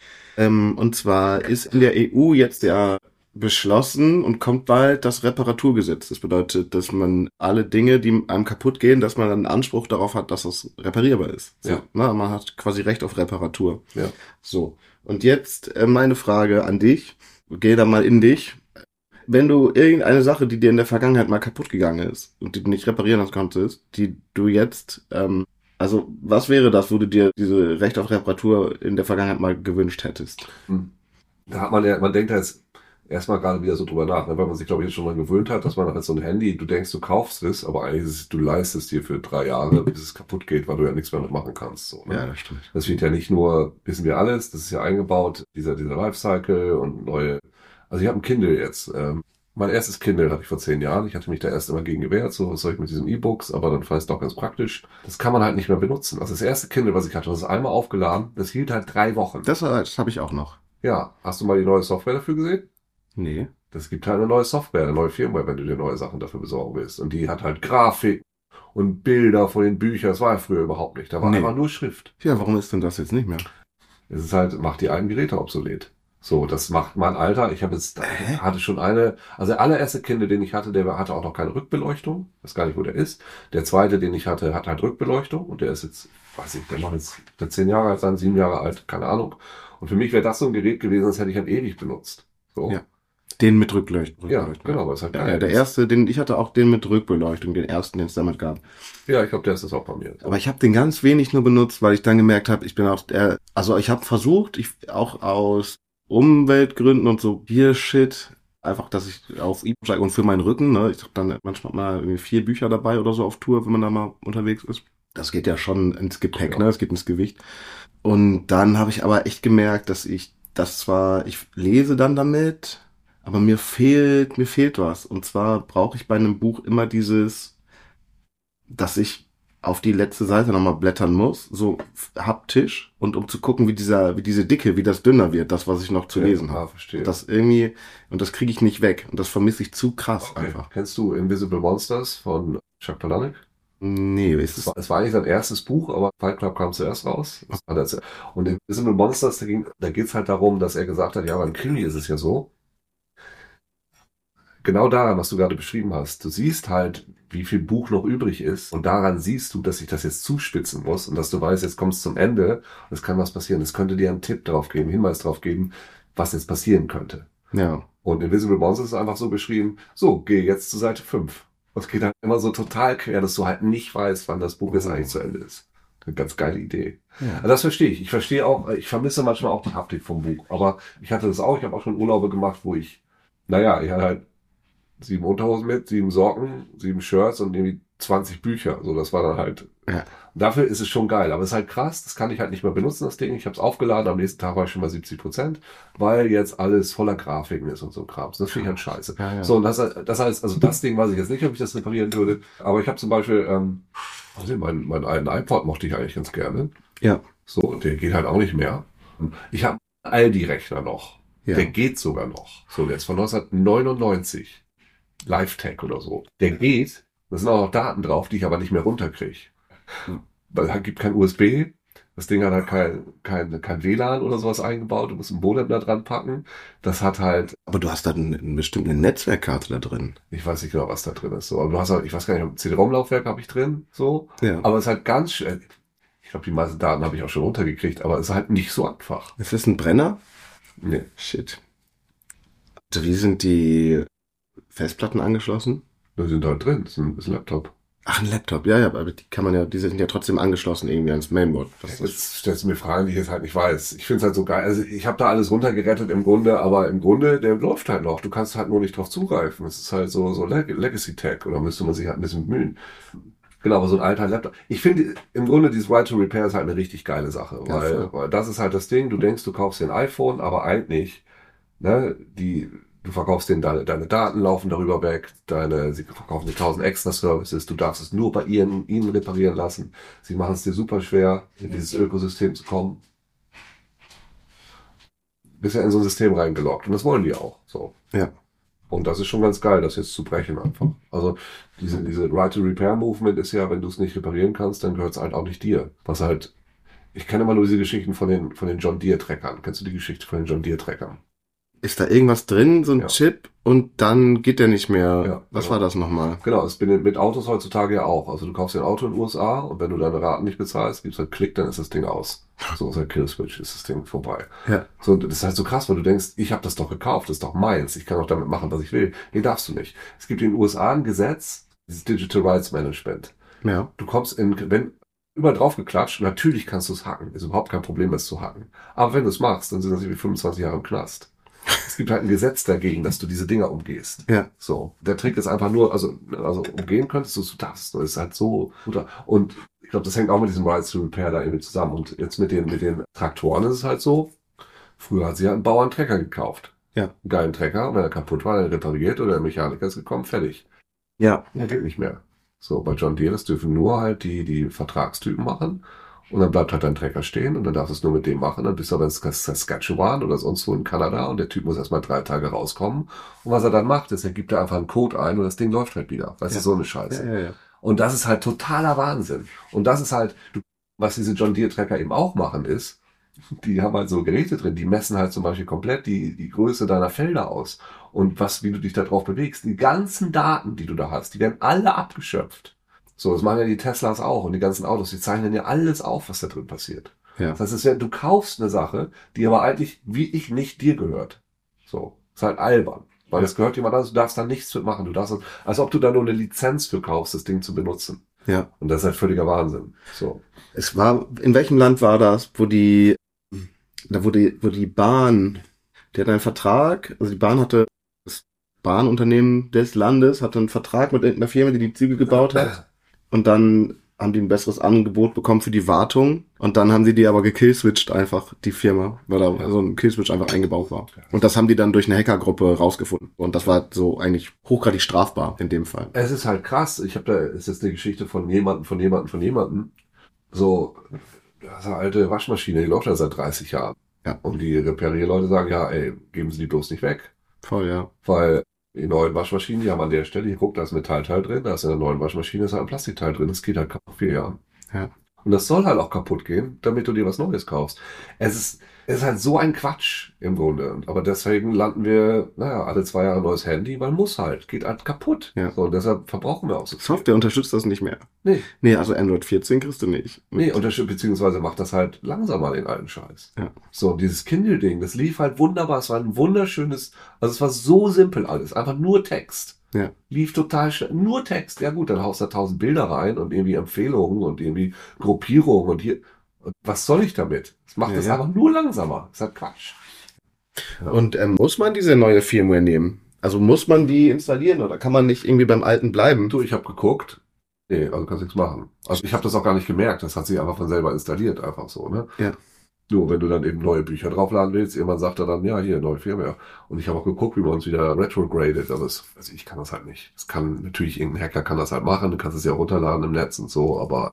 Ähm, und zwar ist in der E U jetzt ja beschlossen und kommt bald das Reparaturgesetz. Das bedeutet, dass man alle Dinge, die einem kaputt gehen, dass man einen Anspruch darauf hat, dass das reparierbar ist. So, Ja. na, man hat quasi Recht auf Reparatur. Ja. So, und jetzt äh, meine Frage an dich. Geh da mal in dich. Wenn du irgendeine Sache, die dir in der Vergangenheit mal kaputt gegangen ist und die du nicht reparieren konntest, die du jetzt, ähm, also was wäre das, wo du dir diese Recht auf Reparatur in der Vergangenheit mal gewünscht hättest? Hm. Da hat man ja, man denkt da jetzt erstmal gerade wieder so drüber nach, ne? Weil man sich, glaube ich, jetzt schon mal gewöhnt hat, dass man halt so ein Handy, du denkst, du kaufst es, aber eigentlich ist es, du leistest dir für drei Jahre, bis es kaputt geht, weil du ja nichts mehr mitmachen kannst. So, ne? Ja, das stimmt. Das wird ja nicht nur, wissen wir alles, das ist ja eingebaut, dieser, dieser Lifecycle und neue. Also ich habe ein Kindle jetzt. Ähm, mein erstes Kindle hatte ich vor zehn Jahren. Ich hatte mich da erst immer gegen gewehrt, so was soll ich mit diesen E-Books, aber dann fand ich es doch ganz praktisch. Das kann man halt nicht mehr benutzen. Also das erste Kindle, was ich hatte, das ist einmal aufgeladen, das hielt halt drei Wochen. Das, das habe ich auch noch. Ja, hast du mal die neue Software dafür gesehen? Nee. Das gibt halt eine neue Software, eine neue Firmware, wenn du dir neue Sachen dafür besorgen willst. Und die hat halt Grafik und Bilder von den Büchern. Das war ja früher überhaupt nicht. Da war Nee. einfach nur Schrift. Ja, warum ist denn das jetzt nicht mehr? Es ist halt, macht die alten Geräte obsolet. So, das macht mein Alter. Ich habe jetzt, Hä? hatte schon eine, also der allererste Kindle, den ich hatte, der hatte auch noch keine Rückbeleuchtung. Ich weiß gar nicht, wo der ist. Der zweite, den ich hatte, hat halt Rückbeleuchtung und der ist jetzt, weiß ich, der macht jetzt der zehn Jahre alt sein, sieben Jahre alt, keine Ahnung. Und für mich wäre das so ein Gerät gewesen, das hätte ich halt ewig benutzt. So. Ja. Den mit Rückleuchtung. Ja, genau, weil es halt Ja, geil ja, der ist. erste, den ich hatte auch den mit Rückbeleuchtung, den ersten, den es damit gab. Ja, ich glaube, der ist das auch bei mir. Aber ich habe den ganz wenig nur benutzt, weil ich dann gemerkt habe, ich bin auch der, also ich habe versucht, ich auch aus Umweltgründen und so Bier-Shit, einfach, dass ich auf E-Book steige und für meinen Rücken, ne, ich habe dann manchmal mal irgendwie vier Bücher dabei oder so auf Tour, wenn man da mal unterwegs ist. Das geht ja schon ins Gepäck, Ja. ne, es geht ins Gewicht. Und dann habe ich aber echt gemerkt, dass ich das zwar, ich lese dann damit, aber mir fehlt, mir fehlt was. Und zwar brauche ich bei einem Buch immer dieses, dass ich auf die letzte Seite nochmal blättern muss, so haptisch, und um zu gucken, wie dieser, wie diese Dicke, wie das dünner wird, das, was ich noch zu lesen Ja, habe. verstehe. Das irgendwie, und das kriege ich nicht weg. Und das vermisse ich zu krass Okay. einfach. Kennst du Invisible Monsters von Chuck Palahniuk? Nee, ist Es es. war, es war eigentlich sein erstes Buch, aber Fight Club kam zuerst raus. Das war das- Und in Invisible Monsters, da, ging- da geht es halt darum, dass er gesagt hat, ja, beim Krimi ist es ja so. Genau daran, was du gerade beschrieben hast. Du siehst halt, wie viel Buch noch übrig ist. Und daran siehst du, dass ich das jetzt zuspitzen muss und dass du weißt, jetzt kommt es zum Ende und es kann was passieren. Es könnte dir einen Tipp drauf geben, Hinweis drauf geben, was jetzt passieren könnte. Ja. Und Invisible Monsters ist einfach so beschrieben, so, geh jetzt zu Seite fünf. Und es geht halt immer so total quer, dass du halt nicht weißt, wann das Buch jetzt eigentlich zu Ende ist. Eine ganz geile Idee. Ja. Also das verstehe ich. Ich verstehe auch, ich vermisse manchmal auch die Haptik vom Buch. Aber ich hatte das auch, ich habe auch schon Urlaube gemacht, wo ich, naja, ich hatte halt sieben Unterhosen mit, sieben Socken, sieben Shirts und irgendwie zwanzig Bücher. So, das war dann halt. Ja. Dafür ist es schon geil. Aber es ist halt krass, das kann ich halt nicht mehr benutzen, das Ding. Ich habe es aufgeladen, am nächsten Tag war ich schon bei siebzig Prozent, weil jetzt alles voller Grafiken ist und so Krams. Das finde ich halt scheiße. Ja, ja. So, und das, das heißt, also das Ding weiß ich jetzt nicht, ob ich das reparieren würde. Aber ich habe zum Beispiel, ähm, also meinen, meinen alten iPod mochte ich eigentlich ganz gerne. Ja. So, der geht halt auch nicht mehr. Ich habe einen Aldi-Rechner noch. Ja. Der geht sogar noch. So, der ist von neunzehnhundertneunundneunzig. Live-Tech oder so. Der geht, da sind auch noch Daten drauf, die ich aber nicht mehr runterkriege. Weil es gibt kein U S B. Das Ding hat halt kein, kein, kein W L A N oder sowas eingebaut. Du musst ein Modem da dran packen. Das hat halt, Aber du hast da eine, eine bestimmte Netzwerkkarte da drin. ich weiß nicht genau, was da drin ist. So, aber du hast halt, ich weiß gar nicht, C D-ROM-Laufwerk habe ich drin. So. Ja. Aber es ist halt ganz schön. Ich glaube, die meisten Daten habe ich auch schon runtergekriegt, aber es ist halt nicht so einfach. Ist das ein Brenner? Nee. Shit. Also wie sind die Festplatten angeschlossen? Die sind halt drin. Das ist ein, das ist ein Laptop. Ach, ein Laptop, ja, ja, aber die kann man ja, die sind ja trotzdem angeschlossen irgendwie ans Mainboard. Das ist, Jetzt stellst du mir Fragen, die ich jetzt halt nicht weiß. Ich finde es halt so geil. Also ich habe da alles runtergerettet im Grunde, aber im Grunde, der läuft halt noch. Du kannst halt nur nicht drauf zugreifen. Es ist halt so, so Leg Legacy Tech, oder müsste man sich halt ein bisschen bemühen. Genau, aber so ein alter Laptop. Ich finde im Grunde dieses Right to Repair ist halt eine richtig geile Sache, Ja, weil, voll. weil das ist halt das Ding. Du denkst, du kaufst dir ein iPhone, aber eigentlich, ne, die, du verkaufst denen deine, deine Daten laufen darüber weg, deine, sie verkaufen dir tausend extra Services, du darfst es nur bei ihnen, ihnen reparieren lassen. Sie machen es dir super schwer, in dieses Ökosystem zu kommen. Bist ja in so ein System reingeloggt und das wollen die auch, so. Ja. Und das ist schon ganz geil, das jetzt zu brechen einfach. Also diese, diese Right to Repair Movement ist ja, wenn du es nicht reparieren kannst, dann gehört es halt auch nicht dir. Was halt, ich kenne immer nur diese Geschichten von den, von den John Deere Treckern. Kennst du die Geschichte von den John Deere Treckern? Ist da irgendwas drin, so ein Ja. Chip, und dann geht der nicht mehr. Ja, Was genau. war das nochmal? Genau, das bin mit Autos heutzutage ja auch. Also du kaufst dir ein Auto in den U S A und wenn du deine Raten nicht bezahlst, gibt's halt Klick, dann ist das Ding aus. So ist halt Killswitch, ist das Ding vorbei. Ja. So, und das ist halt so krass, weil du denkst, ich habe das doch gekauft, das ist doch meins, ich kann auch damit machen, was ich will. Nee, darfst du nicht. Es gibt in den U S A ein Gesetz, dieses Digital Rights Management. Ja. Du kommst in, wenn überall drauf geklatscht, natürlich kannst du es hacken. Ist überhaupt kein Problem, es zu hacken. Aber wenn du es machst, dann sind das wie fünfundzwanzig Jahre im Knast. Es gibt halt ein Gesetz dagegen, dass du diese Dinger umgehst. Ja. So. Der Trick ist einfach nur, also, also umgehen könntest du, du darfst, das ist halt so gut. Und ich glaube, das hängt auch mit diesem Rights to Repair da irgendwie zusammen. Und jetzt mit den, mit den Traktoren ist es halt so, früher hat sie ja einen Bauer einen Trecker gekauft. Ja. Einen geilen Trecker, und wenn er kaputt war, dann repariert oder der Mechaniker ist gekommen, fertig. Ja. Ja, geht nicht mehr. So, bei John Deere, das dürfen nur halt die, die Vertragstypen machen. Und dann bleibt halt dein Trecker stehen und dann darfst du es nur mit dem machen. Dann bist du aber in Saskatchewan oder sonst wo in Kanada und der Typ muss erstmal drei Tage rauskommen. Und was er dann macht, ist, er gibt da einfach einen Code ein und das Ding läuft halt wieder. Weißt Ja. du, so eine Scheiße. Ja, ja, ja. Und das ist halt totaler Wahnsinn. Und das ist halt, du, was diese John Deere Trecker eben auch machen ist, die haben halt so Geräte drin, die messen halt zum Beispiel komplett die, die Größe deiner Felder aus. Und was, wie du dich da drauf bewegst. Die ganzen Daten, die du da hast, die werden alle abgeschöpft. So, das machen ja die Teslas auch und die ganzen Autos, die zeichnen ja alles auf, was da drin passiert. Ja. Das heißt, es wär, du kaufst eine Sache, die aber eigentlich, wie ich, nicht dir gehört. So, ist halt albern. Weil es gehört jemand anderes, du darfst da nichts mitmachen. Du darfst, als ob du da nur eine Lizenz für kaufst, das Ding zu benutzen. Ja. Und das ist halt völliger Wahnsinn. So. Es war, in welchem Land war das, wo die, da wo die, wo die Bahn, die hat einen Vertrag, also die Bahn hatte, das Bahnunternehmen des Landes hatte einen Vertrag mit irgendeiner Firma, die die Züge gebaut hat. Und dann haben die ein besseres Angebot bekommen für die Wartung. Und dann haben sie die aber gekillswitcht einfach, die Firma, weil da Ja. so ein Killswitch einfach eingebaut war. Und das haben die dann durch eine Hackergruppe rausgefunden. Und das war so eigentlich hochgradig strafbar in dem Fall. Es ist halt krass. Ich habe da, es ist eine Geschichte von jemandem, von jemandem, von jemandem. So, das ist eine alte Waschmaschine, die läuft ja seit dreißig Jahren. Ja. Und die Reparierleute sagen, ja, ey, geben Sie die bloß nicht weg. Voll, ja. Weil die neuen Waschmaschinen, die haben an der Stelle, hier guckt, da ist ein Metallteil drin, da ist in der neuen Waschmaschine ist halt ein Plastikteil drin, das geht halt kaum nach vier Jahren. Ja. Und das soll halt auch kaputt gehen, damit du dir was Neues kaufst. Es ist, es ist halt so ein Quatsch im Grunde. Aber deswegen landen wir, naja, alle zwei Jahre neues Handy, weil muss halt, geht halt kaputt. Ja. So, und deshalb verbrauchen wir auch so viel. Software unterstützt das nicht mehr. Nee. Nee, also Android vierzehn kriegst du nicht. Nee, unterstützt, beziehungsweise macht das halt langsamer, den alten Scheiß. Ja. So, und dieses Kindle-Ding, das lief halt wunderbar. Es war ein wunderschönes, also es war so simpel alles. Einfach nur Text. Ja. Lief total schnell. Nur Text. Ja gut, dann haust du da tausend Bilder rein und irgendwie Empfehlungen und irgendwie Gruppierungen und hier. Und was soll ich damit? Das macht Ja, das ja. einfach nur langsamer. Das ist halt Quatsch. Ja. Und ähm, muss man diese neue Firmware nehmen? Also muss man die installieren oder kann man nicht irgendwie beim alten bleiben? Du, ich habe geguckt. Nee, also kannst nichts machen. Also ich habe das auch gar nicht gemerkt. Das hat sich einfach von selber installiert, einfach so, ne? Ja. Nur wenn du dann eben neue Bücher draufladen willst, irgendwann sagt er dann, ja, hier, neue Firmware. Und ich habe auch geguckt, wie man uns wieder retrogradet, aber es, also ich kann das halt nicht. Das kann, natürlich, irgendein Hacker kann das halt machen, du kannst es ja runterladen im Netz und so, aber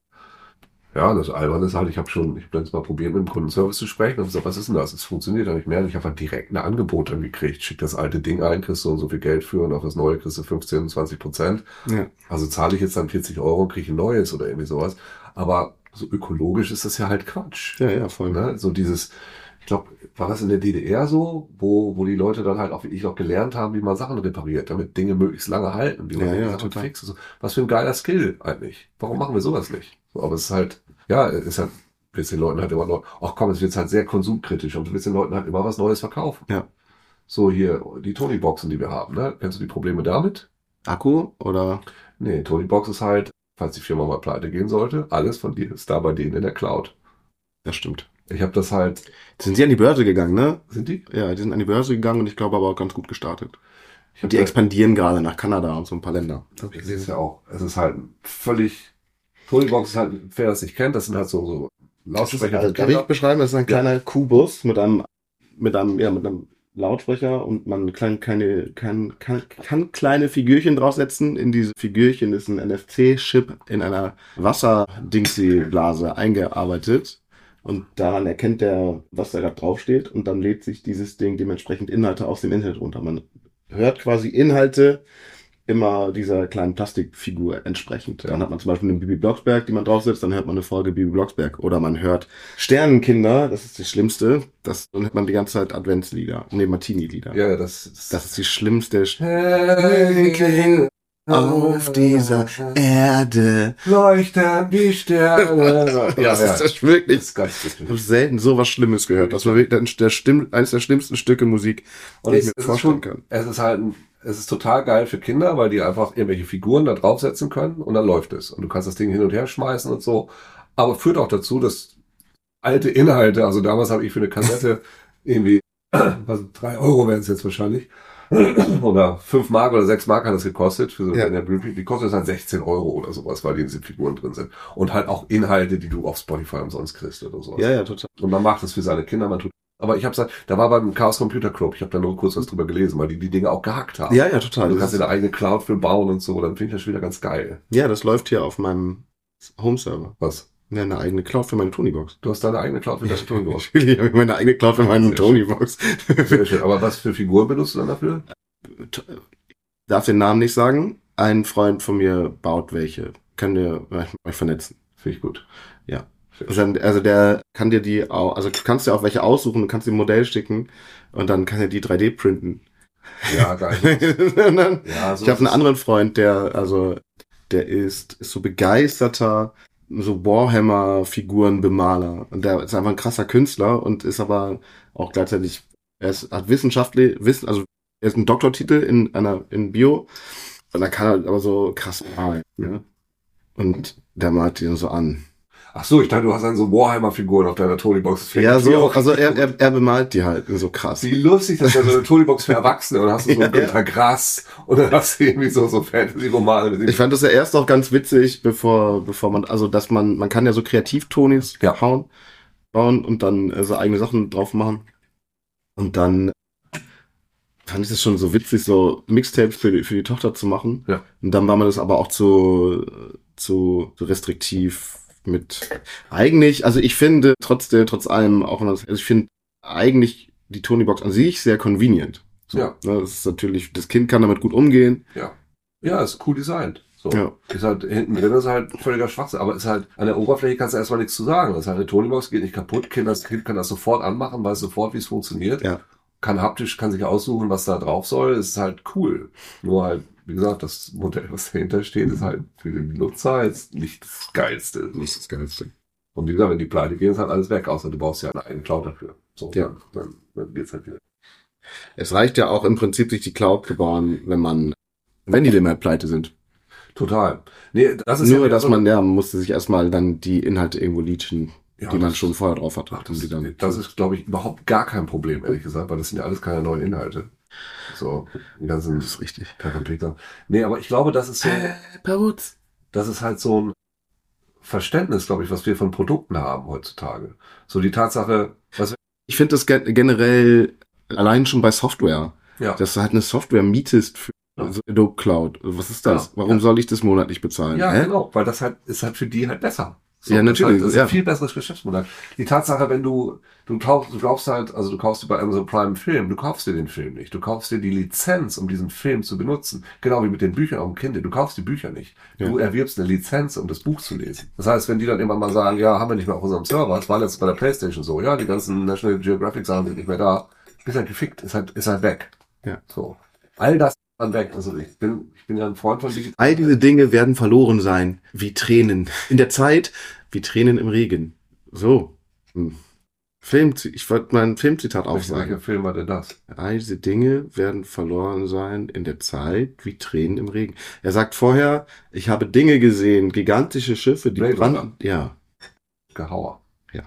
ja, das Alberne ist halt, ich habe schon, ich habe letztes Mal probiert, mit dem Kundenservice zu sprechen und gesagt, was ist denn das? Es funktioniert ja nicht mehr. Und ich habe halt direkt ein Angebot dann gekriegt. Schick das alte Ding ein, kriegst du so und so viel Geld für und auf das neue kriegst du fünfzehn, zwanzig Prozent. Ja. Also zahle ich jetzt dann vierzig Euro und kriege ein neues oder irgendwie sowas. Aber so ökologisch ist das ja halt Quatsch. Ja, ja, voll. Ne? So dieses, ich glaube, war das in der D D R so, wo, wo die Leute dann halt auch wirklich auch gelernt haben, wie man Sachen repariert, damit Dinge möglichst lange halten, wie man Ja, ja, Sachen total. fixt. So. Was für ein geiler Skill eigentlich. Warum machen wir sowas nicht? So, aber es ist halt, ja, es ist halt, du willst den Leuten halt immer noch, ach komm, es wird halt sehr konsumkritisch und du willst den Leuten halt immer was Neues verkaufen. Ja. So hier, die Tony-Boxen, die wir haben, ne? Kennst du die Probleme damit? Akku oder? Nee, Tony-Box ist halt, falls die Firma mal pleite gehen sollte, alles von dir ist da bei denen in der Cloud. Das stimmt. Ich habe das halt, Sind sie an die Börse gegangen, ne? sind die? Ja, die sind an die Börse gegangen und ich glaube aber auch ganz gut gestartet. Ich hab Und die da- expandieren gerade nach Kanada und so ein paar Länder. Das ist ja auch, es ist halt völlig, Tonybox ist halt, wer das nicht kennt, das sind halt so, so Lautsprecher. Also, darf ich beschreiben, das ist ein kleiner Kubus mit einem, mit einem, ja, mit einem Lautsprecher und man kann keine, kann, kann, kann kleine Figürchen draufsetzen. In diese Figürchen ist ein N F C-Chip in einer Wasser-Dingsy-Blase eingearbeitet. Und daran erkennt der, was da gerade draufsteht. Und dann lädt sich dieses Ding dementsprechend Inhalte aus dem Internet runter. Man hört quasi Inhalte immer dieser kleinen Plastikfigur entsprechend. Dann hat man zum Beispiel eine Bibi Blocksberg, die man draufsetzt, dann hört man eine Folge Bibi Blocksberg. Oder man hört Sternenkinder, das ist das Schlimmste. Das, dann hört man die ganze Zeit Adventslieder, nee, Martini-Lieder. Ja, das, das, Das ist die schlimmste Sternchen auf dieser Erde. leuchten die Sterne. Ja, das ist das wirklich. Das ist ganz Ich habe wichtig. selten sowas Schlimmes gehört. Das war wirklich der Stimm, eines der schlimmsten Stücke Musik, Und die es, ich mir es, ist vorstellen schon, kann. es ist halt, ein, es ist total geil für Kinder, weil die einfach irgendwelche Figuren da draufsetzen können und dann läuft es. Und du kannst das Ding hin und her schmeißen und so. Aber führt auch dazu, dass alte Inhalte, also damals habe ich für eine Kassette irgendwie, was, drei Euro wären es jetzt wahrscheinlich, oder fünf Mark oder sechs Mark hat das gekostet, für so Ja. eine Bluetooth, die kostet halt sechzehn Euro oder sowas, weil die in diesen Figuren drin sind. Und halt auch Inhalte, die du auf Spotify umsonst kriegst oder sowas. Ja, ja, total. Und man macht es für seine Kinder, man tut. Aber ich habe gesagt, da war beim Chaos Computer Club, ich habe da nur kurz was drüber gelesen, weil die die Dinge auch gehackt haben. Ja, ja, total. Und du Das kannst dir ist, eine eigene Cloud für bauen und so, dann finde ich das schon wieder ganz geil. ja, das läuft hier auf meinem Home-Server. Was? Ja, eine eigene Cloud für meine Tony-Box. Du hast deine eigene Cloud für deine Tonybox. Natürlich habe ich meine eigene Cloud für meine Sehr Tony-Box. Sehr schön. Aber was für Figuren benutzt du dann dafür? Ich darf den Namen nicht sagen. Ein Freund von mir baut welche. Können wir euch vernetzen. Finde ich gut. Ja. Sehr Also, dann- also der kann dir die auch, also du kannst dir auch welche aussuchen, du kannst dir ein Modell schicken und dann kann er die drei D printen. Ja, geil. Und dann, Ja, so ich habe einen ist anderen Freund, der, also, der ist, ist so begeisterter, so Warhammer-Figurenbemaler. Und der ist einfach ein krasser Künstler und ist aber auch gleichzeitig, er ist, hat wissenschaftlich, Wissen, also er ist ein Doktortitel in einer, in Bio. Und dann kann er aber so krass malen, ja. Und der malt die so an. Ach so, ich dachte, du hast dann so Warhammer-Figuren auf deiner Tonybox. Das finde Ja, ich so, auch also richtig er, gut. er, er bemalt die halt so krass. Wie lustig, dass du so eine Tonybox für Erwachsene und hast du so Ja, einen Günter Grass und dann hast du irgendwie so, so Fantasy-Romane. mit dem- Ich fand das ja erst auch ganz witzig, bevor, bevor man, also dass man, man kann ja so Kreativtonis Ja. hauen, bauen und dann äh, so eigene Sachen drauf machen. Und dann fand ich das schon so witzig, so Mixtapes für die, für die Tochter zu machen. Ja. Und dann war man das aber auch zu, zu, zu restriktiv mit, eigentlich, also ich finde trotzdem, trotz allem, auch wenn das, also ich finde eigentlich die Tonybox an sich sehr convenient. So, Ja. ne, das ist natürlich, das Kind kann damit gut umgehen. Ja. Ja, ist cool designt. So. Ja. Ist halt, hinten drin ist halt völliger Schwachsinn, aber ist halt, an der Oberfläche kannst du erstmal nichts zu sagen. Das ist halt eine Tonybox, geht nicht kaputt, kind, das Kind kann das sofort anmachen, weiß sofort, wie es funktioniert. Ja. Kann haptisch, kann sich aussuchen, was da drauf soll, ist halt cool. Nur halt, wie gesagt, das Modell, was dahinter steht, ist halt für den Nutzer jetzt nicht das Geilste. Nicht das Geilste. Und wie gesagt, wenn die pleite gehen, ist halt alles weg, außer du brauchst ja eine eigene Cloud dafür. So, Ja. dann, dann geht's halt wieder. Es reicht ja auch im Prinzip, sich die Cloud zu bauen, wenn man, wenn die Limit pleite sind. Total. Nee, das ist Nur, ja dass so, man, ja, man musste sich erstmal dann die Inhalte irgendwo leechen, Ja, die man das- schon vorher drauf hatte. ach, um die das, dann das ist, glaube ich, überhaupt gar kein Problem, ehrlich gesagt, weil das sind ja alles keine neuen Inhalte. So, die ganzen das ist richtig. Perpendicular. Nee, aber ich glaube, das ist so, Perutz. das ist halt so ein Verständnis, glaube ich, was wir von Produkten haben heutzutage. So die Tatsache, was Ich finde das gen- generell allein schon bei Software, ja, dass du halt eine Software mietest für Ja. so Adobe Cloud. Was ist das? Ja, Warum ja. soll ich das monatlich bezahlen? ja, Hä? genau, weil das halt ist halt für die halt besser. Ja, das natürlich, Ist halt, das ist ja. ein viel besseres Geschäftsmodell. Die Tatsache, wenn du, du kaufst, du kaufst halt, also du kaufst dir bei Amazon Prime einen Film, du kaufst dir den Film nicht. Du kaufst dir die Lizenz, um diesen Film zu benutzen. Genau wie mit den Büchern auf dem Kindle. Du kaufst die Bücher nicht. Du erwirbst eine Lizenz, um das Buch zu lesen. Das heißt, wenn die dann immer mal sagen, ja, haben wir nicht mehr auf unserem Server, das war letztens bei der PlayStation so, ja, die ganzen National Geographic Sachen sind nicht mehr da, ist halt gefickt, ist halt, ist halt weg. Ja. So. All das ist dann weg. Also ich bin, ich bin ja ein Freund von digital. All diese Dinge werden verloren sein, wie Tränen in der Zeit, wie Tränen im Regen. So. Hm. Film, ich wollte mal ein Filmzitat aufsagen. Welcher Film war denn das? All diese Dinge werden verloren sein in der Zeit, wie Tränen im Regen. Er sagt vorher, ich habe Dinge gesehen, gigantische Schiffe, die Blade Runner. brannten. Ja. Gehauer. Ja.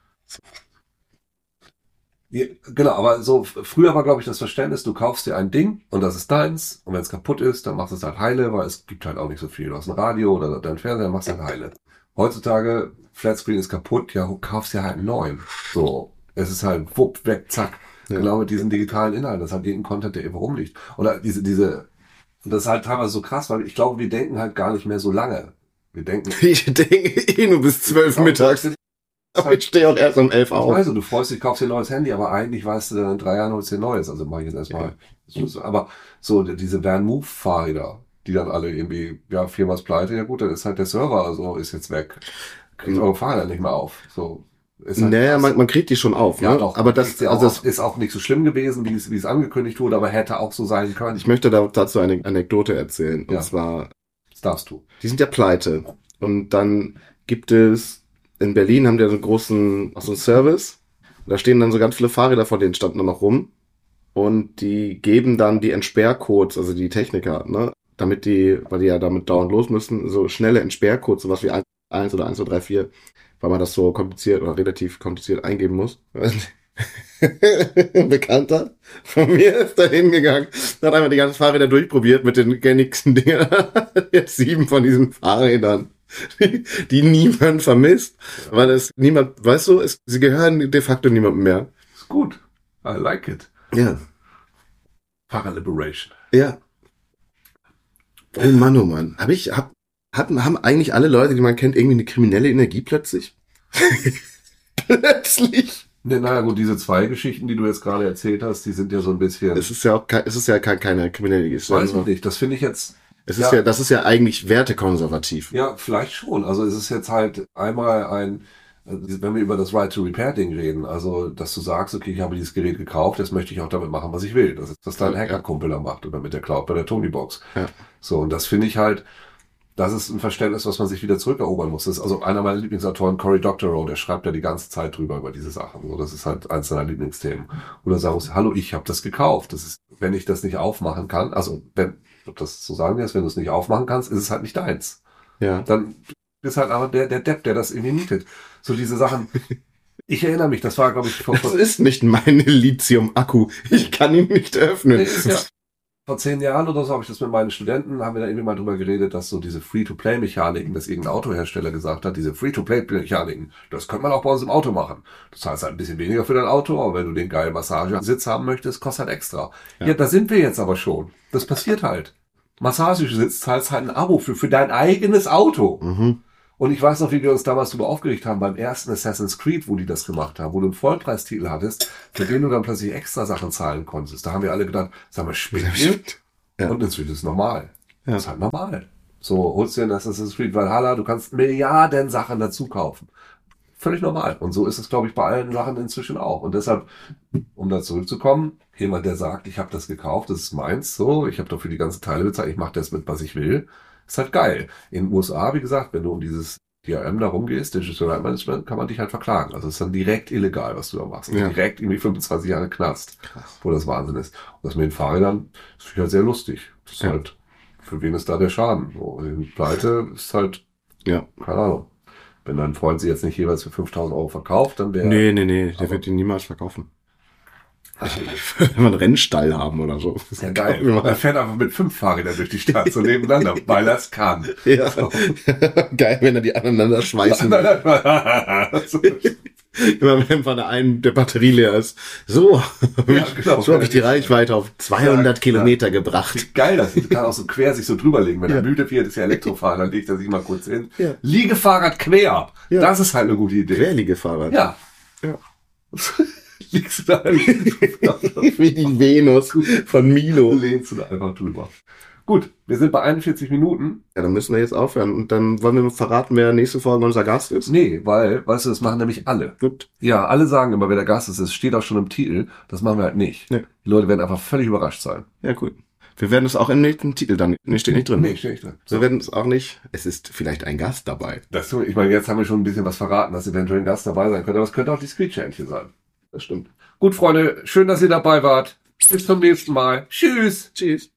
Ja, genau, aber so f- früher war, glaube ich, das Verständnis, du kaufst dir ein Ding und das ist deins und wenn es kaputt ist, dann machst du es halt heile, weil es gibt halt auch nicht so viel. Du hast ein Radio oder dein Fernseher, machst halt heile. Heutzutage, Flatscreen ist kaputt, ja, kaufst dir halt einen neuen. So, es ist halt wupp, weg, zack. Ja. Genau mit diesen digitalen Inhalten, das hat jeden Content, der irgendwo rumliegt. Oder diese, diese, und das ist halt teilweise so krass, weil ich glaube, wir denken halt gar nicht mehr so lange. Wir denken, Ich denke eh nur bis zwölf mittags. Aber ich stehe auch erst um elf auf. Also, du freust dich, kaufst dir ein neues Handy, aber eigentlich weißt du dann in drei Jahren holst du dir ein neues. Also mache ich jetzt erstmal. Aber so, diese Van Move Fahrräder, die dann alle irgendwie, ja, viermal pleite, ja gut, dann ist halt der Server, also ist jetzt weg. Kriegt Mhm. eure Fahrräder nicht mehr auf. So. Ist halt Naja, krass. man, man kriegt die schon auf. ja, Ne? doch. Aber das, ist ja also auch, das, ist auch nicht so schlimm gewesen, wie es, wie es angekündigt wurde, aber hätte auch so sein können. ich möchte da, dazu eine Anekdote erzählen. Und Ja. zwar, Das darfst du. die sind ja pleite. Und dann gibt es, in Berlin haben die so einen großen, so einen Service. Und da stehen dann so ganz viele Fahrräder, vor denen standen dann noch rum. Und die geben dann die Entsperrcodes, also die Techniker, ne? Damit die, weil die ja damit dauernd los müssen, so schnelle Entsperrcodes, sowas wie eins oder eins, zwei, drei, vier, weil man das so kompliziert oder relativ kompliziert eingeben muss. Ein Bekannter von mir ist da hingegangen, hat einmal die ganzen Fahrräder durchprobiert mit den gängigsten Dingern. Jetzt sieben von diesen Fahrrädern, die, die niemand vermisst, weil es niemand, weißt du, es, sie gehören de facto niemandem mehr. Ist gut. I like it. Ja, Paraliberation. ja. Oh Mann, oh Mann. Hab ich, hab, hatten, haben eigentlich alle Leute, die man kennt, irgendwie eine kriminelle Energie plötzlich? Plötzlich. Ne, naja, gut, diese zwei Geschichten, die du jetzt gerade erzählt hast, die sind ja so ein bisschen. Es ist ja auch kein, es ist ja kein, keine kriminelle Energie. Weiß ich nicht. Das finde ich jetzt. Es ist ja. ja, das ist ja eigentlich wertekonservativ. Ja, vielleicht schon. Also es ist jetzt halt einmal ein, wenn wir über das Right to Repair Ding reden, also dass du sagst, okay, ich habe dieses Gerät gekauft, jetzt möchte ich auch damit machen, was ich will. Das ist, was dein Ja. Hackerkumpel da macht oder mit der Cloud bei der Tonybox. Ja. So, und das finde ich halt, das ist ein Verständnis, was man sich wieder zurückerobern muss. Das ist also einer meiner Lieblingsautoren, Cory Doctorow, der schreibt ja die ganze Zeit drüber über diese Sachen. So, das ist halt eins seiner Lieblingsthemen. Oder sagen muss, hallo, ich habe das gekauft. Das ist, wenn ich das nicht aufmachen kann, also wenn, ob das so sagen wir es, wenn du es nicht aufmachen kannst, ist es halt nicht deins. Ja. Dann ist halt aber der, der Depp, der das irgendwie mietet. So diese Sachen. Ich erinnere mich, das war, glaube ich, vor, Das ist nicht meine Lithium-Akku. Ich kann ihn nicht öffnen. Nee, ist ja, vor zehn Jahren oder so habe ich das mit meinen Studenten, haben wir da irgendwie mal drüber geredet, dass so diese Free-to-Play-Mechaniken, dass irgendein Autohersteller gesagt hat, diese Free-to-Play-Mechaniken, das könnte man auch bei uns im Auto machen. Das heißt halt ein bisschen weniger für dein Auto, aber wenn du den geilen Massagesitz haben möchtest, kostet halt extra. Ja. ja, da sind wir jetzt aber schon. Das passiert halt. Massagesitz zahlst halt ein Abo für, für dein eigenes Auto. Mhm. Und ich weiß noch, wie wir uns damals darüber aufgeregt haben, beim ersten Assassin's Creed, wo die das gemacht haben, wo du einen Vollpreistitel hattest, für den du dann plötzlich extra Sachen zahlen konntest. Da haben wir alle gedacht, sag mal, spinnt ihr? Ja. Und inzwischen ist es normal. Ja. Das ist halt normal. So, holst dir ein Assassin's Creed Valhalla, du kannst Milliarden Sachen dazu kaufen. Völlig normal. Und so ist es, glaube ich, bei allen Sachen inzwischen auch. Und deshalb, um da zurückzukommen, jemand, der sagt, ich habe das gekauft, das ist meins, so, ich habe dafür die ganzen Teile bezahlt, ich mache das mit, was ich will, ist halt geil. In den U S A, wie gesagt, wenn du um dieses D R M da rumgehst, Digital Right Management, kann man dich halt verklagen. Also es ist dann direkt illegal, was du da machst. Also Ja. direkt irgendwie fünfundzwanzig Jahre Knast, wo das Wahnsinn ist. Und das mit den Fahrrädern, das finde ich halt sehr lustig. Das ist Ja. halt, für wen ist da der Schaden? So, die Pleite ist halt, Ja. keine Ahnung. Wenn dein Freund sie jetzt nicht jeweils für fünftausend Euro verkauft, dann wäre... Nee, nee, nee, der Aber- wird ihn niemals verkaufen. Wenn wir einen Rennstall haben oder so. ist ja geil. Er fährt einfach mit fünf Fahrrädern durch die Stadt so nebeneinander, weil er es kann. Ja. So. Geil, wenn er die aneinander schweißen. So. Immer wenn von der einen der Batterie leer ist. So, Ja, genau. so habe ich die Reichweite auf zweihundert Ja, Kilometer gebracht. Geil, das ist. Kann auch so quer sich so drüberlegen. Wenn Ja. er müde wird, ist ja Elektrofahren, dann legt er sich mal kurz hin. Ja. Liegefahrrad quer. Ja. Das ist halt eine gute Idee. Querliegefahrrad. Ja. Ja. Liegst du da Wie die Venus von Milo. lehnst du da einfach drüber. Gut, wir sind bei einundvierzig Minuten. Ja, dann müssen wir jetzt aufhören. Und dann wollen wir verraten, wer nächste Folge unser Gast ist. Nee, weil, weißt du, das machen nämlich alle. Gut. Ja, alle sagen immer, wer der Gast ist. Es steht auch schon im Titel. Das machen wir halt nicht. Nee. Die Leute werden einfach völlig überrascht sein. Ja, gut. Wir werden es auch im nächsten Titel dann. Nee, steht nicht drin. Nee, steht nicht drin. Wir werden es auch nicht. Es ist vielleicht ein Gast dabei. Das, ich meine, jetzt haben wir schon ein bisschen was verraten, dass eventuell ein Gast dabei sein könnte, aber es könnte auch die Screech-Händchen sein. Das stimmt. Gut, Freunde, schön, dass ihr dabei wart. Bis zum nächsten Mal. Tschüss. Tschüss.